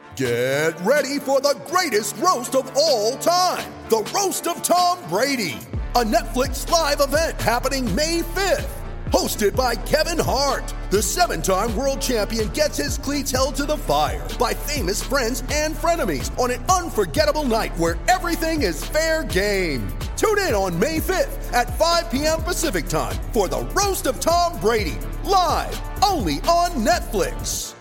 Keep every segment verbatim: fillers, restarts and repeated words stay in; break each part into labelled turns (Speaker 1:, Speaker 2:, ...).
Speaker 1: Get ready for the greatest roast of all time, the Roast of Tom Brady, a Netflix live event happening May fifth. Hosted by Kevin Hart, the seven-time world champion gets his cleats held to the fire by famous friends and frenemies on an unforgettable night where everything is fair game. Tune in on May fifth at five p.m. Pacific time for the Roast of Tom Brady, live only on Netflix.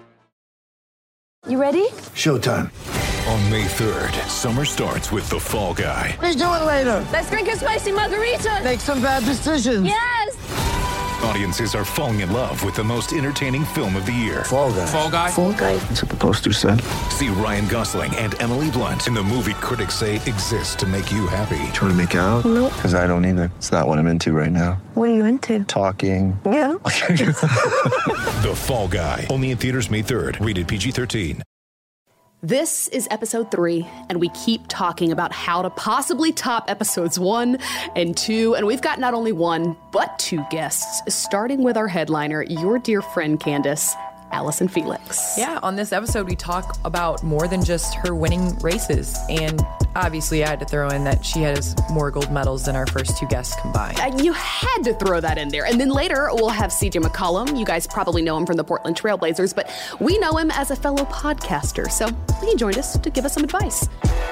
Speaker 2: You ready?
Speaker 3: Showtime.
Speaker 4: On May third, summer starts with The Fall Guy.
Speaker 3: Let's do it later.
Speaker 2: Let's drink a spicy margarita.
Speaker 3: Make some bad decisions.
Speaker 2: Yes.
Speaker 4: Audiences are falling in love with the most entertaining film of the year.
Speaker 3: Fall Guy.
Speaker 5: Fall Guy.
Speaker 2: Fall Guy.
Speaker 3: That's what the poster said.
Speaker 4: See Ryan Gosling and Emily Blunt in the movie critics say exists to make you happy.
Speaker 3: Trying to make it out?
Speaker 2: Nope.
Speaker 3: Because I don't either. It's not what I'm into right now.
Speaker 2: What are you into?
Speaker 3: Talking.
Speaker 2: Yeah.
Speaker 4: The Fall Guy. Only in theaters May third. Rated P G thirteen.
Speaker 6: This is episode three, and we keep talking about how to possibly top episodes one and two, and we've got not only one, but two guests, starting with our headliner, your dear friend Candace, Allison Felix.
Speaker 7: Yeah, on this episode, we talk about more than just her winning races. And obviously, I had to throw in that she has more gold medals than our first two guests combined.
Speaker 6: Uh, you had to throw that in there. And then later, we'll have C J McCollum. You guys probably know him from the Portland Trailblazers, but we know him as a fellow podcaster. So he joined us to give us some advice.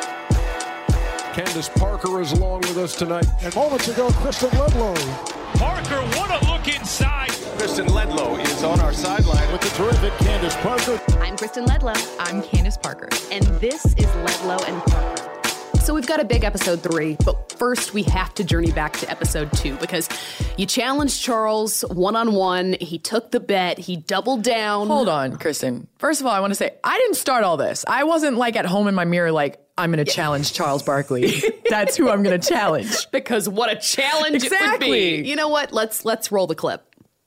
Speaker 8: Candace Parker is along with us tonight. And moments ago, Kristen Ledlow.
Speaker 5: Parker, what a look inside.
Speaker 9: Kristen Ledlow is on our sideline
Speaker 8: With the terrific Candace Parker.
Speaker 6: I'm Kristen Ledlow.
Speaker 7: I'm Candace Parker.
Speaker 6: And this is Ledlow and Parker. So we've got a big episode three, but first we have to journey back to episode two because you challenged Charles one-on-one. He took the bet. He doubled down.
Speaker 7: Hold on, Kristen. First of all, I want to say, I didn't start all this. I wasn't like at home in my mirror like, I'm going to challenge Charles Barkley. That's who I'm going to challenge.
Speaker 6: Because what a challenge
Speaker 7: Exactly.
Speaker 6: it would be. You know what? Let's let's roll the clip.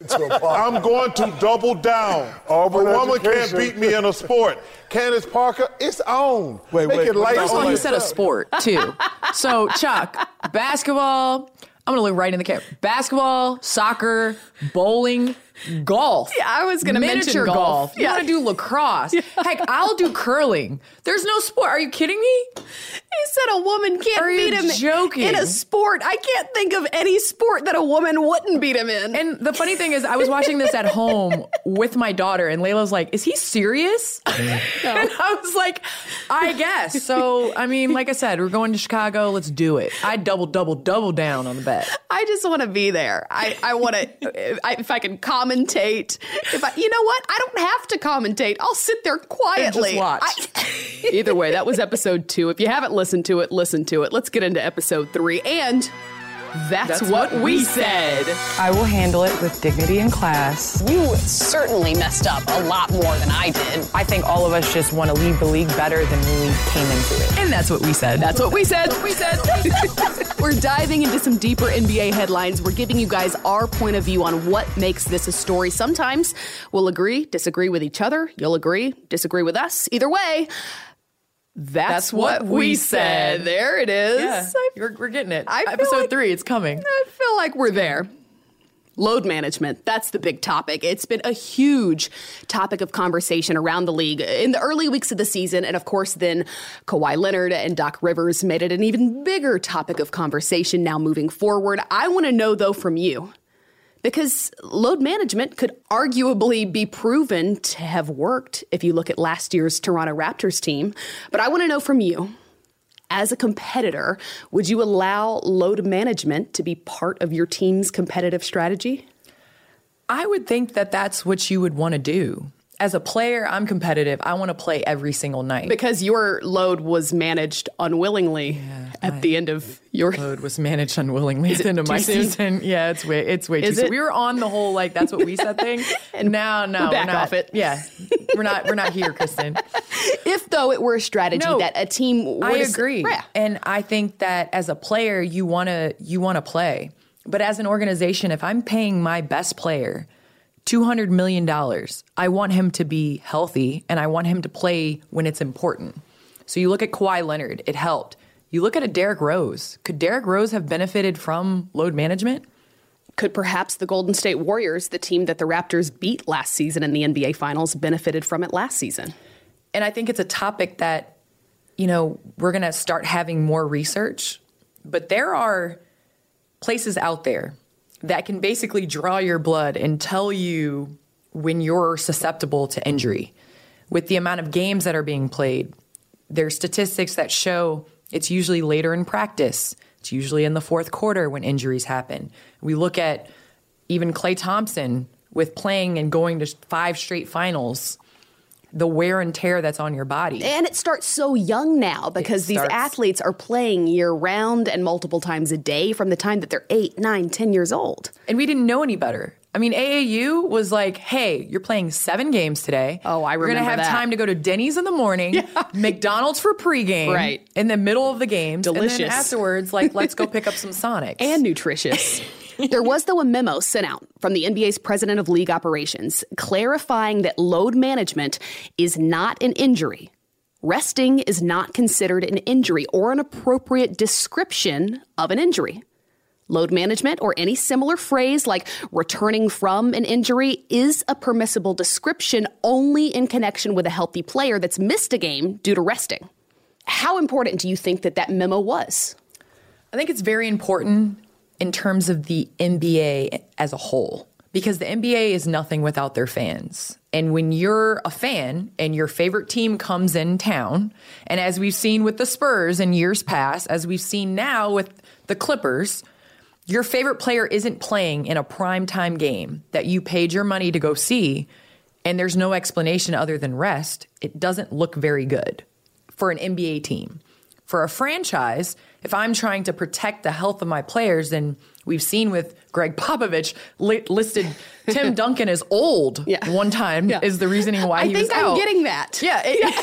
Speaker 10: I'm going to double down. A woman can't beat me in a sport. Candace Parker, it's on.
Speaker 8: Wait,
Speaker 10: Make
Speaker 8: wait,
Speaker 10: it light
Speaker 7: First of
Speaker 10: on
Speaker 7: all, you
Speaker 10: my
Speaker 7: said a
Speaker 10: stuff.
Speaker 7: sport, too. So, Chuck, basketball, I'm going to look right in the camera. Basketball, soccer, bowling, golf.
Speaker 6: Yeah, I was gonna mention
Speaker 7: Miniature
Speaker 6: golf.
Speaker 7: golf. You
Speaker 6: Yeah.
Speaker 7: want to do lacrosse. Heck, I'll do curling. There's no sport. Are you kidding me?
Speaker 6: He said a woman can't
Speaker 7: Are you
Speaker 6: beat him
Speaker 7: joking?
Speaker 6: in a sport. I can't think of any sport that a woman wouldn't beat him in.
Speaker 7: And the funny thing is, I was watching this at home with my daughter, and Layla's like, is he serious? And I was like, I guess. So, I mean, like I said, we're going to Chicago. Let's do it. I double, double, double down on the bet.
Speaker 6: I just want to be there. I, I want to, if I can commentate. If I, you know what? I don't have to commentate. I'll sit there quietly.
Speaker 7: And just watch.
Speaker 6: I, either way, that was episode two. If you haven't listened to it, listen to it. Let's get into episode three. And that's,
Speaker 7: That's
Speaker 6: what,
Speaker 7: what
Speaker 6: we
Speaker 7: we
Speaker 6: said.
Speaker 11: I will handle it with dignity and class.
Speaker 12: You certainly messed up a lot more than I did.
Speaker 11: I think all of us just want to leave the league better than when we came into it.
Speaker 7: And that's what we said.
Speaker 6: That's what we said. we said. We're diving into some deeper N B A headlines. We're giving you guys our point of view on what makes this a story. Sometimes we'll agree, disagree with each other. You'll agree, disagree with us. Either way, that's,
Speaker 7: That's
Speaker 6: what,
Speaker 7: what
Speaker 6: we
Speaker 7: we
Speaker 6: said.
Speaker 7: said.
Speaker 6: There it is.
Speaker 7: Yeah,
Speaker 6: I,
Speaker 7: we're, we're getting it.
Speaker 6: I feel
Speaker 7: Episode
Speaker 6: like-
Speaker 7: three, it's coming.
Speaker 6: I feel like we're there. Load management, that's the big topic. It's been a huge topic of conversation around the league in the early weeks of the season. And of course, then Kawhi Leonard and Doc Rivers made it an even bigger topic of conversation now moving forward. I want to know, though, from you, because load management could arguably be proven to have worked if you look at last year's Toronto Raptors team. But I want to know from you, as a competitor, would you allow load management to be part of your team's competitive strategy?
Speaker 7: I would think that that's what you would want to do. As a player, I'm competitive. I want to play every single night.
Speaker 6: Because your load was managed unwillingly
Speaker 7: Yeah,
Speaker 6: at
Speaker 7: I-
Speaker 6: the end of your
Speaker 7: Load was managed unwillingly at the end of
Speaker 6: too
Speaker 7: my
Speaker 6: soon?
Speaker 7: season. Yeah, it's way it's way
Speaker 6: Is
Speaker 7: too soon.
Speaker 6: it?
Speaker 7: We were on the whole like that's what we said thing. And now no,
Speaker 6: we're back
Speaker 7: not,
Speaker 6: off it.
Speaker 7: Yeah. We're not we're not here, Kristen.
Speaker 6: If, though, it were a strategy
Speaker 7: No,
Speaker 6: that a team would
Speaker 7: I
Speaker 6: have-
Speaker 7: agree.
Speaker 6: Yeah.
Speaker 7: And I think that as a player, you want to you want to play. But as an organization, if I'm paying my best player two hundred million dollars, I want him to be healthy and I want him to play when it's important. So you look at Kawhi Leonard, it helped. You look at a Derrick Rose. Could Derrick Rose have benefited from load management?
Speaker 6: Could perhaps the Golden State Warriors, the team that the Raptors beat last season in the N B A Finals, benefited from it last season?
Speaker 7: And I think it's a topic that, you know, we're going to start having more research. But there are places out there that can basically draw your blood and tell you when you're susceptible to injury. With the amount of games that are being played, there's statistics that show it's usually later in practice. It's usually in the fourth quarter when injuries happen. We look at even Klay Thompson with playing and going to five straight finals, the wear and tear that's on your body.
Speaker 6: And it starts so young now because these athletes are playing year round and multiple times a day from the time that they're eight, nine, ten years old.
Speaker 7: And we didn't know any better. I mean, A A U was like, hey, you're playing seven games today.
Speaker 6: Oh, I remember that.
Speaker 7: You're going to have
Speaker 6: that.
Speaker 7: time to go to Denny's in the morning, yeah. McDonald's for pregame,
Speaker 6: right.
Speaker 7: in the middle of the games.
Speaker 6: Delicious.
Speaker 7: And then afterwards, like, let's go pick up some Sonics.
Speaker 6: And nutritious. There was, though, a memo sent out from the N B A's president of league operations clarifying that load management is not an injury. Resting is not considered an injury or an appropriate description of an injury. Load management or any similar phrase like returning from an injury is a permissible description only in connection with a healthy player that's missed a game due to resting. How important do you think that that memo was?
Speaker 7: I think it's very important in terms of the N B A as a whole, because the N B A is nothing without their fans. And when you're a fan and your favorite team comes in town, and as we've seen with the Spurs in years past, as we've seen now with the Clippers, your favorite player isn't playing in a primetime game that you paid your money to go see, and there's no explanation other than rest. It doesn't look very good for an N B A team. For a franchise, if I'm trying to protect the health of my players, then we've seen with Greg Popovich li- listed Tim Duncan as old yeah. one time yeah. is the reasoning why
Speaker 6: I
Speaker 7: he was out.
Speaker 6: I think I'm getting that.
Speaker 7: Yeah.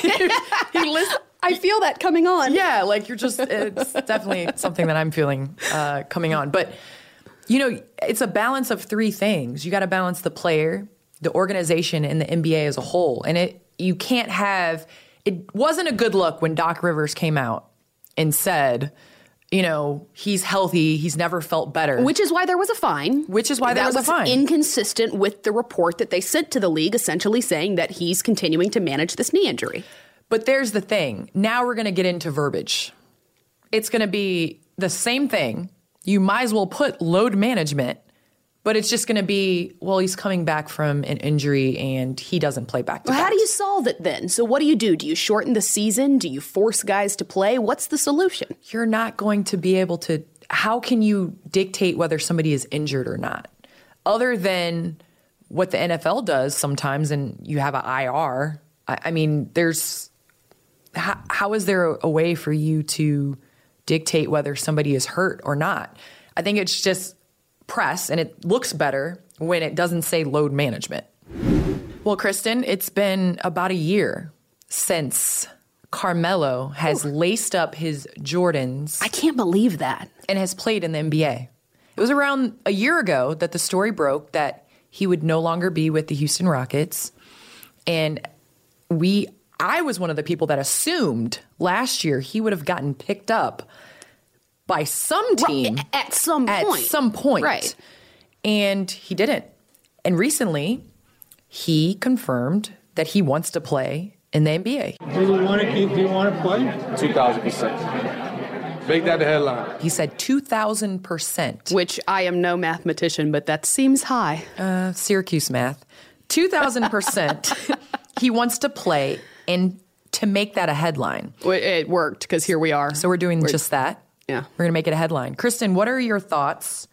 Speaker 7: It, he lists.
Speaker 6: I feel that coming on.
Speaker 7: Yeah, like you're just, it's definitely something that I'm feeling uh, coming on. But, you know, it's a balance of three things. You got to balance the player, the organization, and the N B A as a whole. And it you can't have, it wasn't a good look when Doc Rivers came out and said, you know, he's healthy, he's never felt better.
Speaker 6: Which is why there was a fine.
Speaker 7: Which is why there was,
Speaker 6: was
Speaker 7: a fine.
Speaker 6: Inconsistent with the report that they sent to the league, essentially saying that he's continuing to manage this knee injury.
Speaker 7: But there's the thing. Now we're going to get into verbiage. It's going to be the same thing. You might as well put load management, but it's just going to be, well, he's coming back from an injury and he doesn't play back to back.
Speaker 6: Well, how do you solve it then? So what do you do? Do you shorten the season? Do you force guys to play? What's the solution?
Speaker 7: You're not going to be able to. How can you dictate whether somebody is injured or not? Other than what the N F L does sometimes, and you have an I R. I, I mean, there's. How, how is there a way for you to dictate whether somebody is hurt or not? I think it's just press, and it looks better when it doesn't say load management. Well, Kristen, it's been about a year since Carmelo has Ooh. laced up his Jordans.
Speaker 6: I can't believe that.
Speaker 7: And has played in the N B A. It was around a year ago that the story broke that he would no longer be with the Houston Rockets. And we... I was one of the people that assumed last year he would have gotten picked up by some team.
Speaker 6: Right, at some
Speaker 7: at
Speaker 6: point.
Speaker 7: At some point.
Speaker 6: Right.
Speaker 7: And he didn't. And recently, he confirmed that he wants to play in the N B A.
Speaker 13: Do you want to keep, do you want to play?
Speaker 14: two thousand percent. Make that the headline.
Speaker 7: He said two thousand percent.
Speaker 6: Which I am no mathematician, but that seems high.
Speaker 7: Uh, Syracuse math. two thousand percent. He wants to play. And to make that a headline.
Speaker 6: It worked because here we are.
Speaker 7: So we're doing we're, just that.
Speaker 6: Yeah.
Speaker 7: We're going to make it a headline. Kristen, what are your thoughts?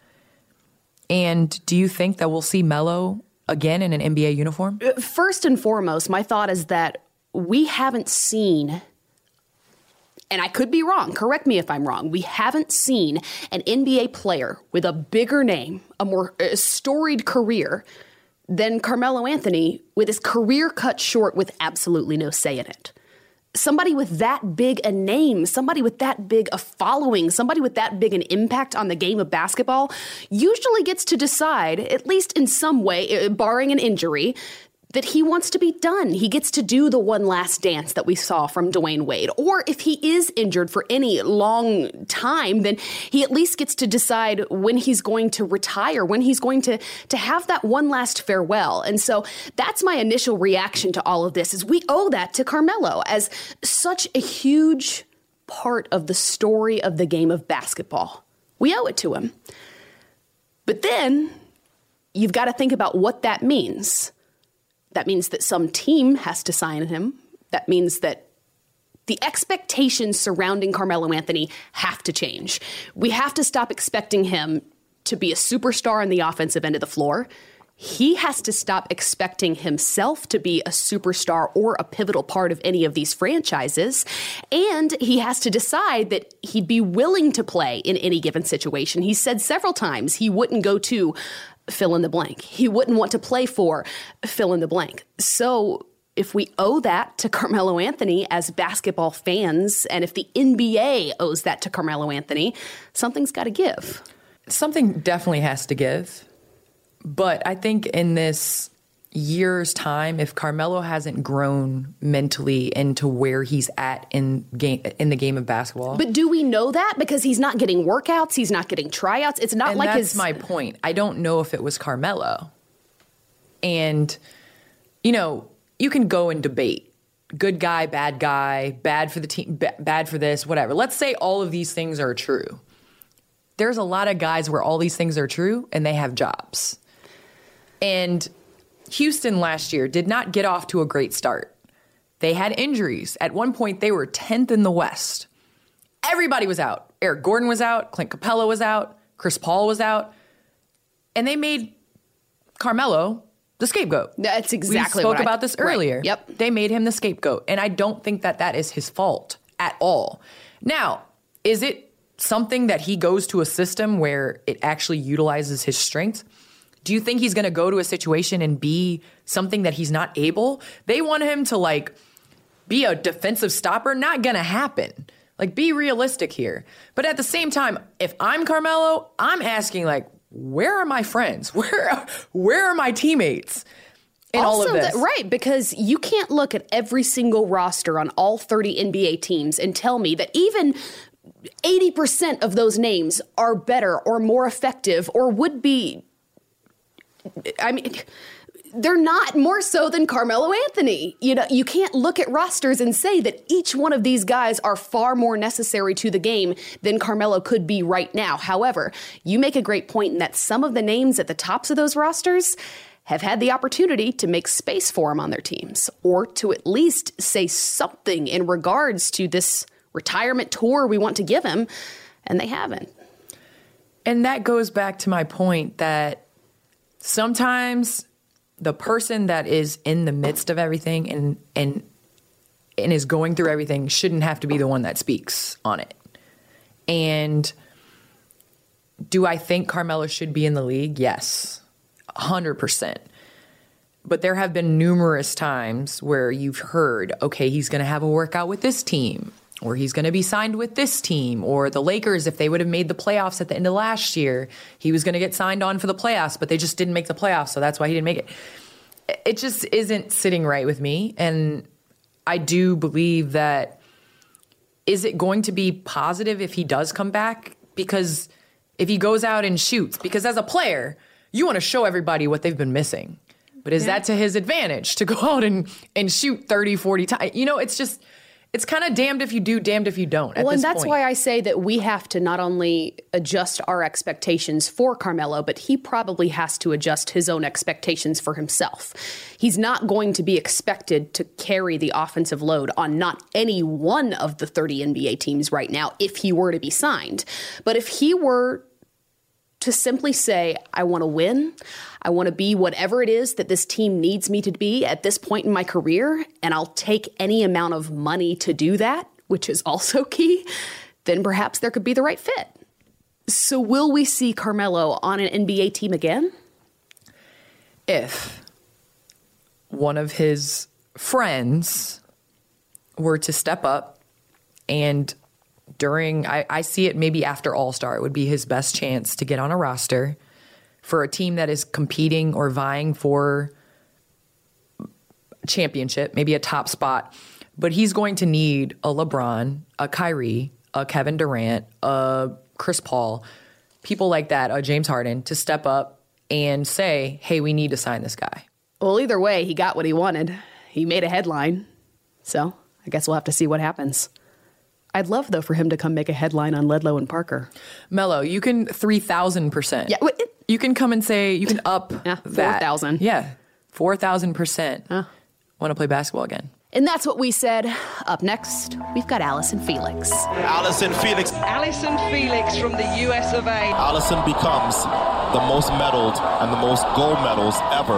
Speaker 7: And do you think that we'll see Melo again in an N B A uniform?
Speaker 6: First and foremost, my thought is that we haven't seen, and I could be wrong, correct me if I'm wrong, we haven't seen an N B A player with a bigger name, a more a storied career than Carmelo Anthony, with his career cut short with absolutely no say in it. Somebody with that big a name, somebody with that big a following, somebody with that big an impact on the game of basketball usually gets to decide, at least in some way, barring an injury, that he wants to be done. He gets to do the one last dance that we saw from Dwayne Wade. Or if he is injured for any long time, then he at least gets to decide when he's going to retire, when he's going to, to have that one last farewell. And so that's my initial reaction to all of this, is we owe that to Carmelo as such a huge part of the story of the game of basketball. We owe it to him. But then you've got to think about what that means. That means that some team has to sign him. That means that the expectations surrounding Carmelo Anthony have to change. We have to stop expecting him to be a superstar on the offensive end of the floor. He has to stop expecting himself to be a superstar or a pivotal part of any of these franchises. And he has to decide that he'd be willing to play in any given situation. He said several times he wouldn't go to fill in the blank. He wouldn't want to play for fill in the blank. So if we owe that to Carmelo Anthony as basketball fans, and if the N B A owes that to Carmelo Anthony, something's got to give.
Speaker 7: Something definitely has to give. But I think in this year's time, if Carmelo hasn't grown mentally into where he's at in game in the game of basketball.
Speaker 6: But do we know that? Because he's not getting workouts, he's not getting tryouts. It's not
Speaker 7: and
Speaker 6: like
Speaker 7: that's
Speaker 6: his...
Speaker 7: my point. I don't know if it was Carmelo. And, you know, you can go and debate. Good guy, bad guy, bad for the team, b- bad for this, whatever. Let's say all of these things are true. There's a lot of guys where all these things are true and they have jobs. And Houston last year did not get off to a great start. They had injuries. At one point, they were tenth in the West. Everybody was out. Eric Gordon was out. Clint Capella was out. Chris Paul was out. And they made Carmelo the scapegoat.
Speaker 6: That's exactly
Speaker 7: we spoke
Speaker 6: what I,
Speaker 7: about this earlier.
Speaker 6: Right. Yep.
Speaker 7: They made him the scapegoat. And I don't think that that is his fault at all. Now, is it something that he goes to a system where it actually utilizes his strengths? Do you think he's going to go to a situation and be something that he's not able? They want him to, like, be a defensive stopper. Not going to happen. Like, be realistic here. But at the same time, if I'm Carmelo, I'm asking, like, where are my friends? Where, where are my teammates in
Speaker 6: also,
Speaker 7: all of this?
Speaker 6: The, right, because you can't look at every single roster on all thirty N B A teams and tell me that even eighty percent of those names are better or more effective or would be... I mean, they're not more so than Carmelo Anthony. You know, you can't look at rosters and say that each one of these guys are far more necessary to the game than Carmelo could be right now. However, you make a great point in that some of the names at the tops of those rosters have had the opportunity to make space for him on their teams, or to at least say something in regards to this retirement tour we want to give him, and they haven't.
Speaker 7: And that goes back to my point that sometimes the person that is in the midst of everything and and and is going through everything shouldn't have to be the one that speaks on it. And do I think Carmelo should be in the league? Yes, one hundred percent. But there have been numerous times where you've heard, okay, he's going to have a workout with this team, or he's going to be signed with this team, or the Lakers, if they would have made the playoffs at the end of last year, he was going to get signed on for the playoffs, but they just didn't make the playoffs, so that's why he didn't make it. It just isn't sitting right with me, and I do believe that, is it going to be positive if he does come back? Because if he goes out and shoots, because as a player, you want to show everybody what they've been missing. But is yeah. that to his advantage to go out and, and shoot thirty, forty times? You know, it's just... It's kind of damned if you do, damned if you don't at
Speaker 6: well,
Speaker 7: this
Speaker 6: and that's
Speaker 7: point.
Speaker 6: why I say that we have to not only adjust our expectations for Carmelo, but he probably has to adjust his own expectations for himself. He's not going to be expected to carry the offensive load on not any one of the thirty N B A teams right now if he were to be signed. But if he were to simply say, I want to win, I want to be whatever it is that this team needs me to be at this point in my career, and I'll take any amount of money to do that, which is also key, then perhaps there could be the right fit. So will we see Carmelo on an N B A team again?
Speaker 7: If one of his friends were to step up and during, I, I see it maybe after All-Star, it would be his best chance to get on a roster for a team that is competing or vying for championship, maybe a top spot, but he's going to need a LeBron, a Kyrie, a Kevin Durant, a Chris Paul, people like that, a James Harden, to step up and say, hey, we need to sign this guy.
Speaker 6: Well, either way, he got what he wanted. He made a headline. So I guess we'll have to see what happens. I'd love, though, for him to come make a headline on Ledlow and Parker.
Speaker 7: Mello, you can three thousand percent.
Speaker 6: Yeah, wait, it,
Speaker 7: you can come and say, you can up
Speaker 6: yeah,
Speaker 7: that.
Speaker 6: four thousand.
Speaker 7: Yeah, four thousand percent.
Speaker 6: Huh.
Speaker 7: Want to play basketball again.
Speaker 6: And that's what we said. Up next, we've got Allison Felix.
Speaker 15: Allison Felix.
Speaker 16: Allison Felix from the U S of A.
Speaker 15: Allison becomes the most medaled and the most gold medals ever.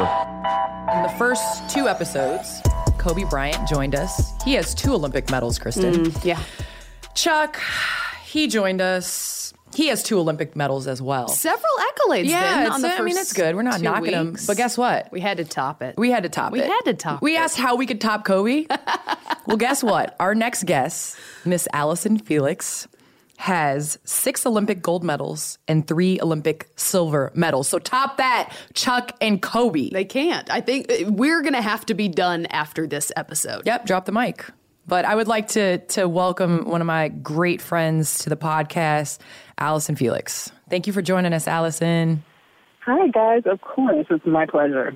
Speaker 7: In the first two episodes, Kobe Bryant joined us. He has two Olympic medals, Kristen.
Speaker 6: Mm, yeah.
Speaker 7: Chuck, he joined us. He has two Olympic medals as well.
Speaker 6: Several accolades.
Speaker 7: Yeah,
Speaker 6: then, on the
Speaker 7: a,
Speaker 6: first
Speaker 7: I mean, it's good. We're not knocking
Speaker 6: weeks.
Speaker 7: him. But guess what?
Speaker 6: We had to top it.
Speaker 7: We had to top
Speaker 6: we
Speaker 7: it.
Speaker 6: We had to top
Speaker 7: we
Speaker 6: it.
Speaker 7: We asked how we could top Kobe. Well, guess what? Our next guest, Miss Allison Felix, has six Olympic gold medals and three Olympic silver medals. So top that, Chuck and Kobe.
Speaker 6: They can't. I think we're going to have to be done after this episode.
Speaker 7: Yep, drop the mic. But I would like to to welcome one of my great friends to the podcast, Allison Felix. Thank you for joining us, Allison.
Speaker 17: Hi, guys. Of course. It's my pleasure.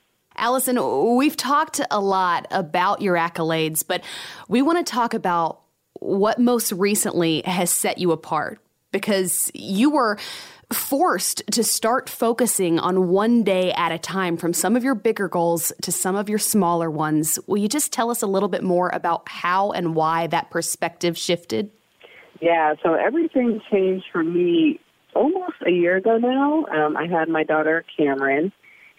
Speaker 6: Allison, we've talked a lot about your accolades, but we want to talk about what most recently has set you apart, because you were forced to start focusing on one day at a time, from some of your bigger goals to some of your smaller ones. Will you just tell us a little bit more about how and why that perspective shifted?
Speaker 17: Yeah, so everything changed for me almost a year ago now. Um, I had my daughter, Cameron,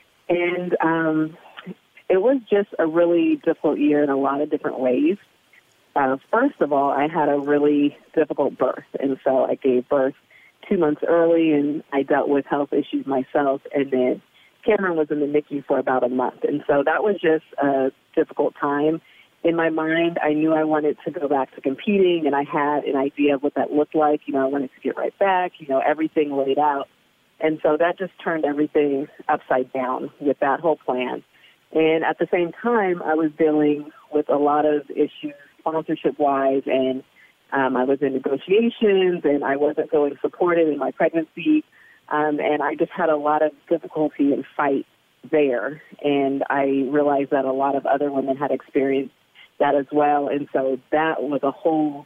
Speaker 17: and um, it was just a really difficult year in a lot of different ways. Uh, first of all, I had a really difficult birth, and so I gave birth two months early, and I dealt with health issues myself, and then Cameron was in the N I C U for about a month, and so that was just a difficult time. In my mind, I knew I wanted to go back to competing, and I had an idea of what that looked like. You know, I wanted to get right back, you know, everything laid out. And so that just turned everything upside down with that whole plan. And at the same time, I was dealing with a lot of issues sponsorship-wise, and um, I was in negotiations, and I wasn't feeling supported in my pregnancy. Um, and I just had a lot of difficulty and fight there. And I realized that a lot of other women had experienced that as well. And so that was a whole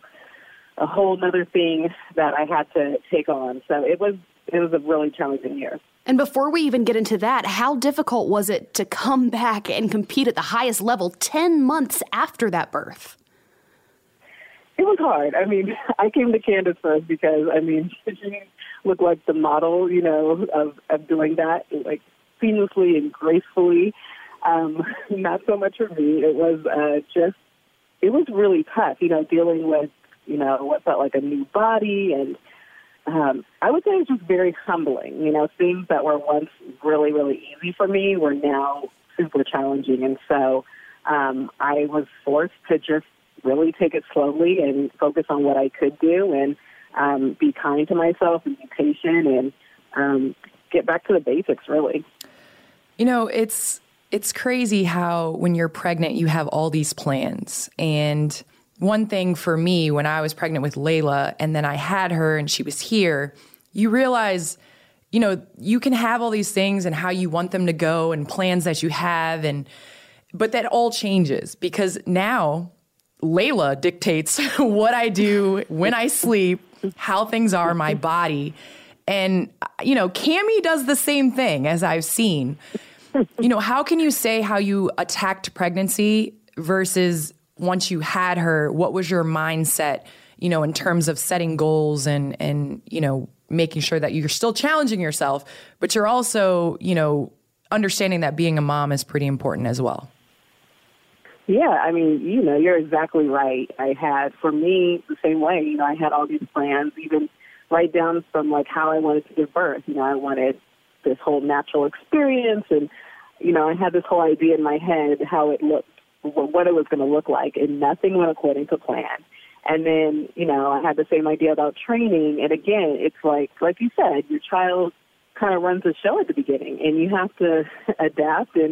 Speaker 17: a whole nother thing that I had to take on. So it was it was a really challenging year.
Speaker 6: And before we even get into that, how difficult was it to come back and compete at the highest level ten months after that birth?
Speaker 17: It was hard. I mean, I came to Candace first because, I mean, she looked like the model, you know, of, of doing that, like seamlessly and gracefully. Um, not so much for me. It was uh, just, it was really tough, you know, dealing with, you know, what felt like a new body. And um, I would say it was just very humbling. You know, things that were once really, really easy for me were now super challenging. And so um, I was forced to just really take it slowly and focus on what I could do, and um, be kind to myself and be patient, and um, get back to the basics, really.
Speaker 7: You know, it's it's crazy how when you're pregnant, you have all these plans. And one thing for me, when I was pregnant with Layla and then I had her and she was here, you realize, you know, you can have all these things and how you want them to go and plans that you have, and but that all changes because now Layla dictates what I do, when I sleep, how things are, my body. And, you know, Cammie does the same thing, as I've seen. You know, how can you say how you attacked pregnancy versus once you had her, what was your mindset, you know, in terms of setting goals and, and, you know, making sure that you're still challenging yourself, but you're also, you know, understanding that being a mom is pretty important as well?
Speaker 17: Yeah, I mean, you know, you're exactly right. I had, for me, the same way, you know, I had all these plans, even right down from, like, how I wanted to give birth. You know, I wanted this whole natural experience, and, you know, I had this whole idea in my head how it looked, what it was going to look like, and nothing went according to plan. And then, you know, I had the same idea about training, and again, it's like, like you said, your child kind of runs the show at the beginning, and you have to adapt and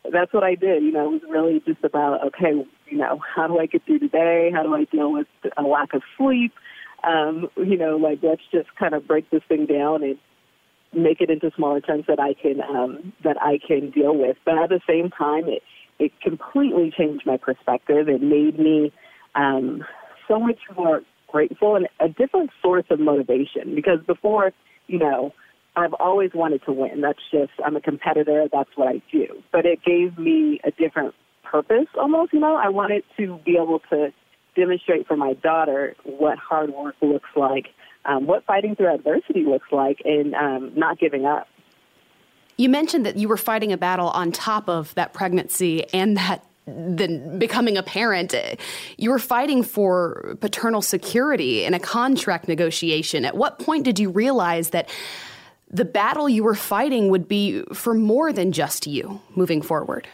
Speaker 17: that's what I did. You know, it was really just about, okay, you know, how do I get through the day? How do I deal with a lack of sleep? Um, you know, like, let's just kind of break this thing down and make it into smaller chunks that I can um, that I can deal with. But at the same time, it, it completely changed my perspective. It made me um, so much more grateful and a different source of motivation. Because before, you know, I've always wanted to win. That's just, I'm a competitor. That's what I do. But it gave me a different purpose almost, you know. I wanted to be able to demonstrate for my daughter what hard work looks like, um, what fighting through adversity looks like, and um, not giving up.
Speaker 6: You mentioned that you were fighting a battle on top of that pregnancy and that then becoming a parent. You were fighting for paternal security in a contract negotiation. At what point did you realize that the battle you were fighting would be for more than just you moving forward?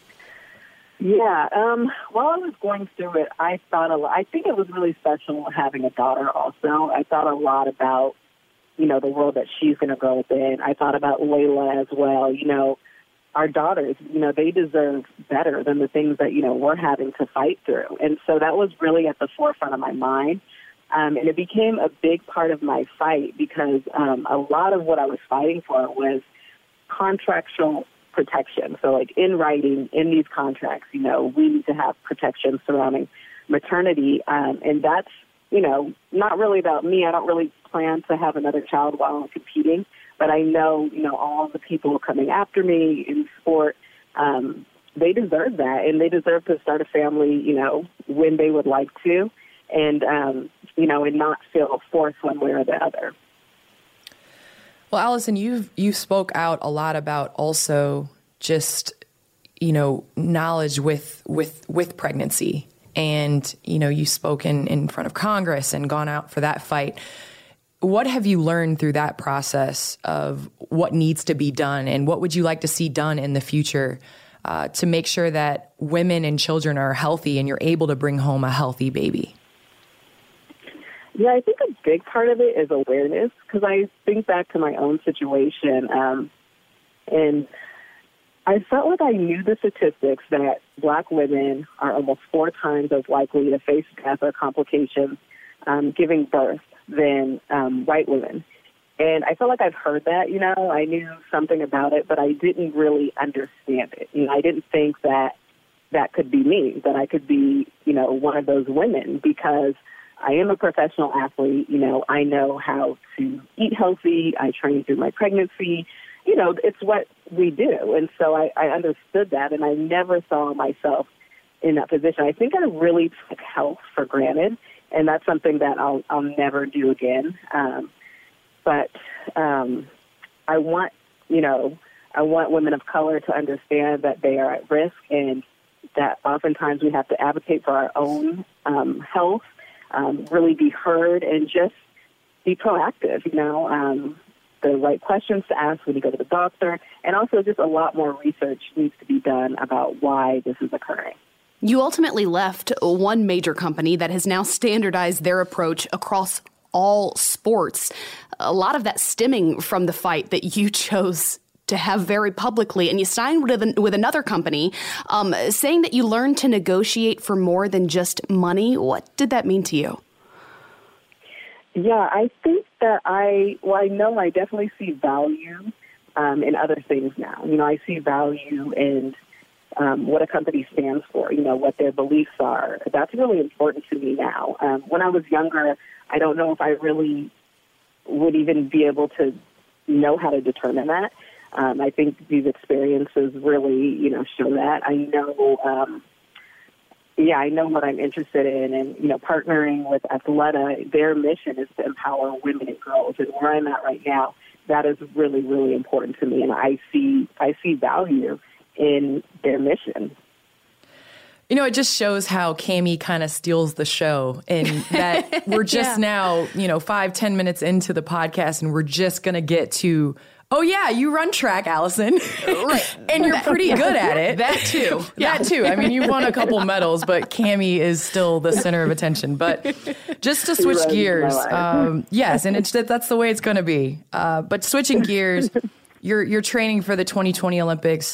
Speaker 17: Yeah, um, while I was going through it, I thought a lot. I think it was really special having a daughter also. I thought a lot about, you know, the world that she's going to grow up in. I thought about Layla as well. You know, our daughters, you know, they deserve better than the things that, you know, we're having to fight through. And so that was really at the forefront of my mind. Um, and it became a big part of my fight because um, a lot of what I was fighting for was contractual protection. So, like, in writing, in these contracts, you know, we need to have protection surrounding maternity. Um, and that's, you know, not really about me. I don't really plan to have another child while I'm competing. But I know, you know, all the people coming after me in sport, um, they deserve that. And they deserve to start a family, you know, when they would like to. And, um, you know, and not feel forced one way or the other.
Speaker 7: Well, Allison, you've you spoke out a lot about also just, you know, knowledge with with with pregnancy. And, you know, you spoke in, in front of Congress and gone out for that fight. What have you learned through that process of what needs to be done, and what would you like to see done in the future uh, to make sure that women and children are healthy and you're able to bring home a healthy baby?
Speaker 17: Yeah, I think a big part of it is awareness, because I think back to my own situation, um, and I felt like I knew the statistics that Black women are almost four times as likely to face death or complications um, giving birth than um, white women. And I felt like I've heard that, you know, I knew something about it, but I didn't really understand it. You know, I didn't think that that could be me, that I could be, you know, one of those women, because I am a professional athlete. You know, I know how to eat healthy. I trained through my pregnancy. You know, it's what we do. And so I, I understood that, and I never saw myself in that position. I think I really took health for granted, and that's something that I'll, I'll never do again. Um, but um, I want, you know, I want women of color to understand that they are at risk, and that oftentimes we have to advocate for our own um, health. Um, really be heard and just be proactive, you know, um, the right questions to ask when you go to the doctor. And also just a lot more research needs to be done about why this is occurring.
Speaker 6: You ultimately left one major company that has now standardized their approach across all sports. A lot of that stemming from the fight that you chose to have very publicly, and you signed with, an, with another company, um, saying that you learned to negotiate for more than just money. What did that mean to you?
Speaker 17: Yeah, I think that I, well, I know I definitely see value um, in other things now. You know, I see value in um, what a company stands for, you know, what their beliefs are. That's really important to me now. Um, when I was younger, I don't know if I really would even be able to know how to determine that. Um, I think these experiences really, you know, show that. I know, um, yeah, I know what I'm interested in, and, you know, partnering with Athleta, their mission is to empower women and girls, and where I'm at right now, that is really, really important to me, and I see, I see value in their mission.
Speaker 7: You know, it just shows how Cami kind of steals the show, and that we're just yeah. now, you know, five, ten minutes into the podcast, and we're just going to get to, oh, yeah, you run track, Allison. Right. And you're pretty good at it.
Speaker 6: That too.
Speaker 7: Yeah. That too. I mean, you've won a couple medals, but Cami is still the center of attention. But just to switch gears, um, yes, and it's that's the way it's going to be. Uh, but switching gears, you're you're training for the twenty twenty Olympics.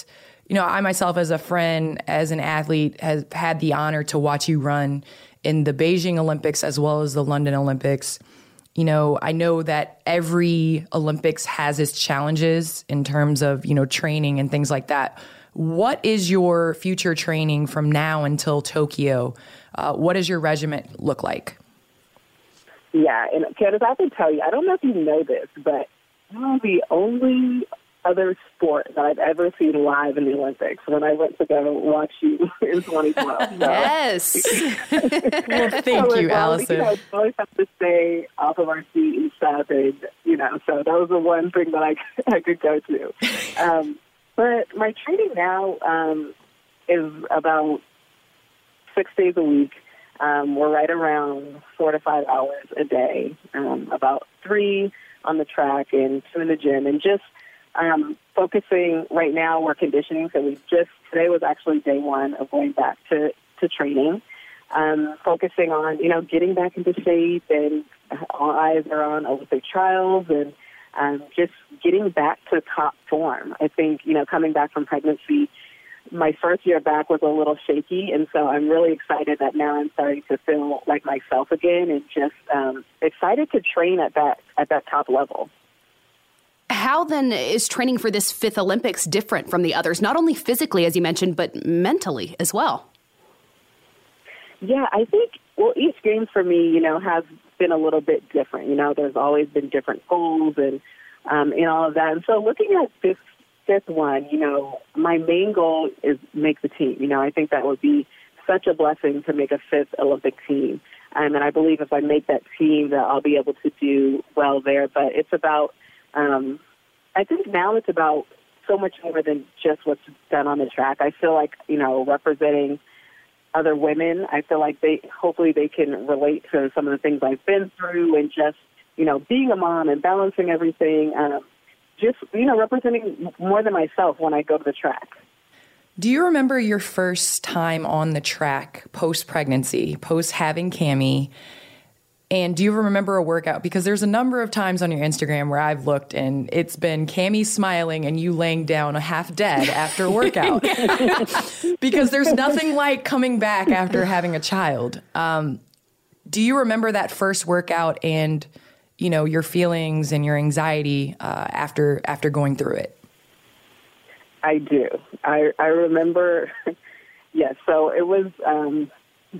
Speaker 7: you know, I myself as a friend, as an athlete, has had the honor to watch you run in the Beijing Olympics as well as the London Olympics. You know, I know that every Olympics has its challenges in terms of, you know, training and things like that. What is your future training from now until Tokyo? Uh, what does your regimen look like?
Speaker 17: Yeah, and Candace, I have to tell you, I don't know if you know this, but you're the only other sport that I've ever seen live in the Olympics when I went to go watch you in twenty twelve. So.
Speaker 6: Yes.
Speaker 7: Well, thank
Speaker 17: so
Speaker 7: you,
Speaker 17: always,
Speaker 7: Allison.
Speaker 17: You know, I always have to stay off of our feet and stuff, and, you know, so that was the one thing that I, I could go to. Um, but my training now um, is about six days a week. Um, we're right around four to five hours a day, um, about three on the track and two in the gym, and just um, focusing right now, we're conditioning. So we just, today was actually day one of going back to, to training, um, focusing on, you know, getting back into shape, and all eyes are on Olympic trials, and um, just getting back to top form. I think, you know, coming back from pregnancy, my first year back was a little shaky, and so I'm really excited that now I'm starting to feel like myself again, and just um, excited to train at that at that top level.
Speaker 6: How then is training for this fifth Olympics different from the others, not only physically, as you mentioned, but mentally as well?
Speaker 17: Yeah, I think, well, each game for me, you know, has been a little bit different. You know, there's always been different goals and, um, and all of that. And so looking at this fifth one, you know, my main goal is make the team. You know, I think that would be such a blessing to make a fifth Olympic team. Um, and I believe if I make that team that I'll be able to do well there. But it's about, um, I think now it's about so much more than just what's done on the track. I feel like, you know, representing other women, I feel like they, hopefully they can relate to some of the things I've been through, and just, you know, being a mom and balancing everything, um, just, you know, representing more than myself when I go to the track.
Speaker 7: Do you remember your first time on the track post-pregnancy, post-having Cami? And do you remember a workout? Because there's a number of times on your Instagram where I've looked and it's been Cami smiling and you laying down a half dead after a workout. Because there's nothing like coming back after having a child. Um, do you remember that first workout and, you know, your feelings and your anxiety uh, after after going through it?
Speaker 17: I do. I I remember. Yes. So it was. Um,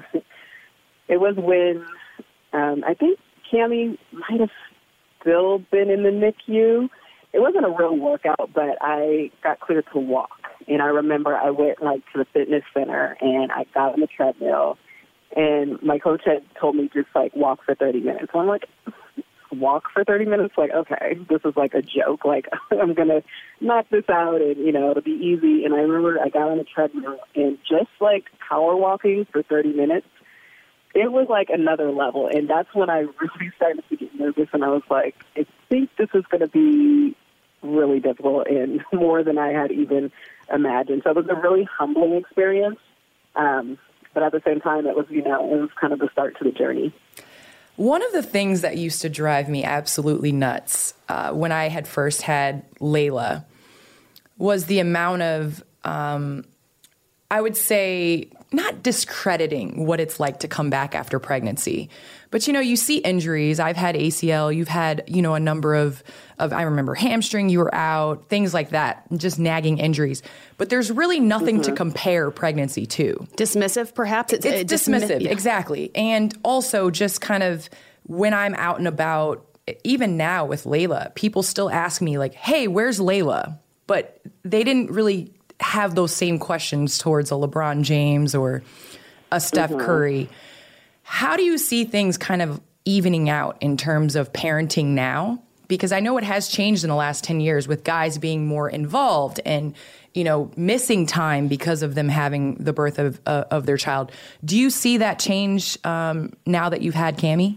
Speaker 17: it was when um, I think Cami might have still been in the N I C U. It wasn't a real workout, but I got cleared to walk, and I remember I went like to the fitness center and I got on the treadmill, and my coach had told me just like walk for thirty minutes. So I'm like, walk for thirty minutes? Like, okay, this is like a joke. Like, I'm going to knock this out and, you know, it'll be easy. And I remember I got on the treadmill and just like power walking for thirty minutes, it was like another level. And that's when I really started to get nervous. And I was like, I think this is going to be really difficult and more than I had even imagined. So it was a really humbling experience. Um, but at the same time, it was, you know, it was kind of the start to the journey.
Speaker 7: One of the things that used to drive me absolutely nuts uh, when I had first had Layla was the amount of, um, I would say, not discrediting what it's like to come back after pregnancy. But, you know, you see injuries. I've had A C L. You've had, you know, a number of, of, I remember hamstring, you were out, things like that, just nagging injuries. But there's really nothing mm-hmm. to compare pregnancy to.
Speaker 6: Dismissive, perhaps?
Speaker 7: It's, it's dismissive, yeah. Exactly. And also just kind of when I'm out and about, even now with Layla, people still ask me like, hey, where's Layla? But they didn't really have those same questions towards a LeBron James or a Steph mm-hmm. Curry. How do you see things kind of evening out in terms of parenting now? Because I know it has changed in the last ten years with guys being more involved and, you know, missing time because of them having the birth of uh, of their child. Do you see that change um, now that you've had Cami?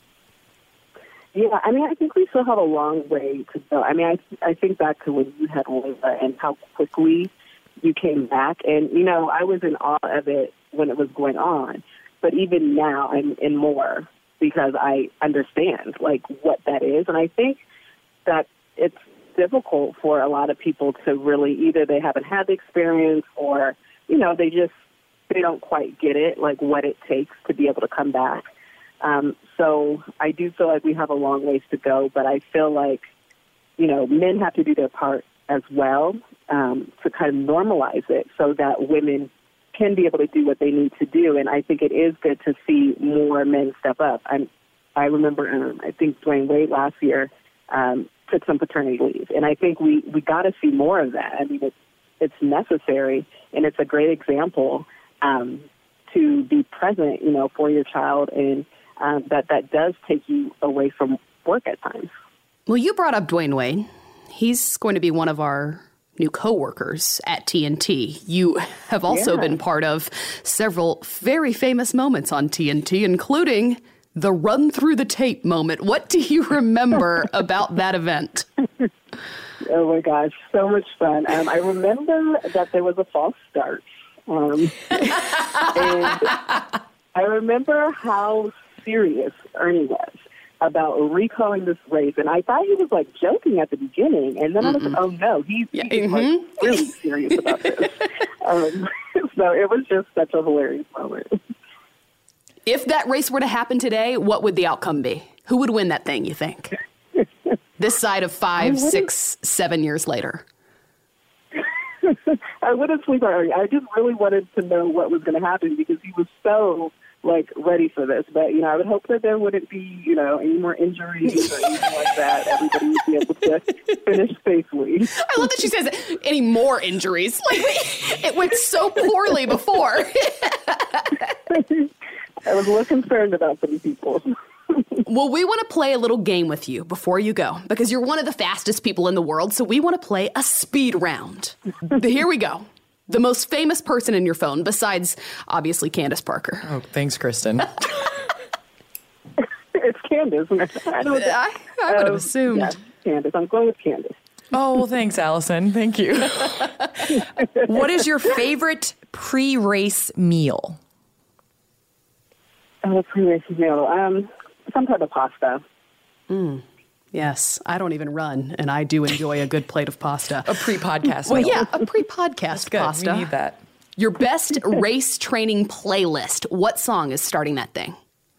Speaker 17: Yeah, I mean, I think we still have a long way to go. I mean, I I think back to when you had Layla and how quickly you came back. And, you know, I was in awe of it when it was going on. But even now, I'm in more because I understand, like, what that is. And I think that it's difficult for a lot of people to really, either they haven't had the experience or, you know, they just, they don't quite get it, like what it takes to be able to come back. Um, so I do feel like we have a long ways to go, but I feel like, you know, men have to do their part as well um, to kind of normalize it so that women can be able to do what they need to do. And I think it is good to see more men step up. I'm, I remember, um, I think Dwayne Wade last year um, took some paternity leave. And I think we, we got to see more of that. I mean, it's, it's necessary, and it's a great example um, to be present, you know, for your child, and um, that, that does take you away from work at times.
Speaker 6: Well, you brought up Dwayne Wade. He's going to be one of our new coworkers at T N T. You have also yeah. been part of several very famous moments on T N T, including the run through the tape moment. What do you remember about that event?
Speaker 17: Oh, my gosh, so much fun. Um, I remember that there was a false start. Um, and I remember how serious Ernie was about recalling this race. And I thought he was, like, joking at the beginning. And then Mm-mm. I was like, oh, no, he's, yeah. he's mm-hmm. like, really serious about this. um, so it was just such a hilarious moment.
Speaker 6: If that race were to happen today, what would the outcome be? Who would win that thing, you think? This side of five, six, seven years later.
Speaker 17: I wouldn't sleep early. I just really wanted to know what was going to happen because he was so, like, ready for this. But, you know, I would hope that there wouldn't be, you know, any more injuries or anything like that. Everybody would be able to finish safely.
Speaker 6: I love that she says any more injuries. Like, it went so poorly before.
Speaker 17: I was a little concerned about some people.
Speaker 6: Well, we want to play a little game with you before you go, because you're one of the fastest people in the world, so we want to play a speed round. Here we go. The most famous person in your phone, besides, obviously, Candace Parker.
Speaker 7: Oh, thanks, Kristen.
Speaker 17: It's Candace. I, don't,
Speaker 6: I, I would have um, assumed.
Speaker 17: Yeah, Candace. I'm going with Candace.
Speaker 7: Oh, well, thanks, Allison. Thank you. What is your favorite pre-race meal?
Speaker 17: Oh, pre-race meal. Um... Some type of pasta.
Speaker 6: Mm. Yes, I don't even run, and I do enjoy a good plate of pasta.
Speaker 7: A pre-podcast
Speaker 6: Well,
Speaker 7: meal.
Speaker 6: yeah, a pre-podcast
Speaker 7: good.
Speaker 6: pasta.
Speaker 7: We need that.
Speaker 6: Your best race training playlist. What song is starting that thing?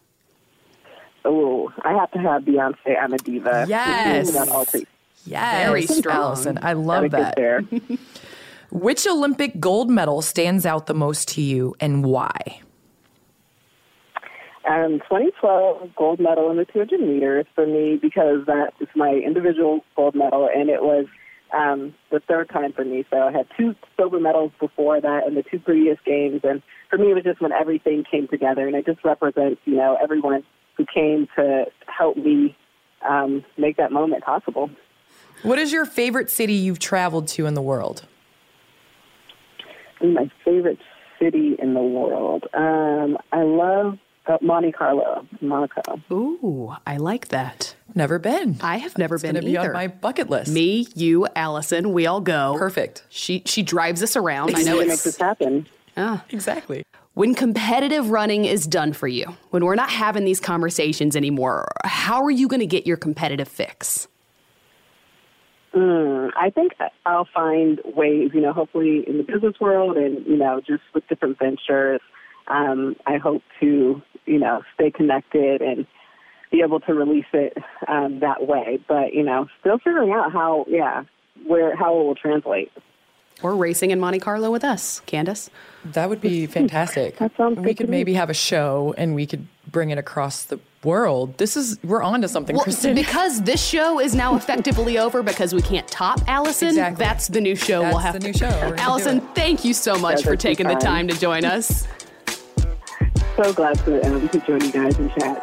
Speaker 17: Oh, I have to have Beyonce, I'm a Diva.
Speaker 7: Yes.
Speaker 17: All three.
Speaker 7: Yes.
Speaker 6: Very strong.
Speaker 7: Allison, I love
Speaker 17: that.
Speaker 7: that. Which Olympic gold medal stands out the most to you, and why?
Speaker 17: Um, twenty twelve gold medal in the two hundred meters for me because that is my individual gold medal, and it was um, the third time for me. So I had two silver medals before that in the two previous games, and for me it was just when everything came together, and it just represents, you know, everyone who came to help me um, make that moment possible.
Speaker 7: What is your favorite city you've traveled to in the world?
Speaker 17: My favorite city in the world? Um, I love Monte Carlo, Monaco.
Speaker 6: Ooh, I like that.
Speaker 7: Never been.
Speaker 6: I have never
Speaker 7: It's
Speaker 6: been
Speaker 7: gonna
Speaker 6: either.
Speaker 7: Be on my bucket list.
Speaker 6: Me, you, Allison, we all go.
Speaker 7: Perfect.
Speaker 6: She she drives us around.
Speaker 17: I know
Speaker 6: it
Speaker 17: makes this happen.
Speaker 6: Ah,
Speaker 7: exactly.
Speaker 6: When competitive running is done for you, when we're not having these conversations anymore, how are you going to get your competitive fix?
Speaker 17: Mm, I think I'll find ways, you know, hopefully in the business world and, you know, just with different ventures. Um, I hope to, you know, stay connected and be able to release it um, that way. But, you know, still figuring out how, yeah, where, how it will translate.
Speaker 6: Or racing in Monte Carlo with us, Candace.
Speaker 7: That would be fantastic.
Speaker 17: That sounds
Speaker 7: we
Speaker 17: good
Speaker 7: could
Speaker 17: to
Speaker 7: maybe
Speaker 17: me.
Speaker 7: have a show and we could bring it across the world. This is, we're on to something,
Speaker 6: Well,
Speaker 7: Kristen.
Speaker 6: because this show is now effectively over because we can't top Allison.
Speaker 7: Exactly.
Speaker 6: That's the new show
Speaker 7: That's
Speaker 6: we'll have
Speaker 7: the
Speaker 6: to.
Speaker 7: new show. We're gonna do
Speaker 6: Allison,
Speaker 7: it.
Speaker 6: thank you so much
Speaker 17: Yeah,
Speaker 6: for
Speaker 17: that's
Speaker 6: taking the
Speaker 17: fine.
Speaker 6: time to join us.
Speaker 17: So glad to, um, to join you guys and chat.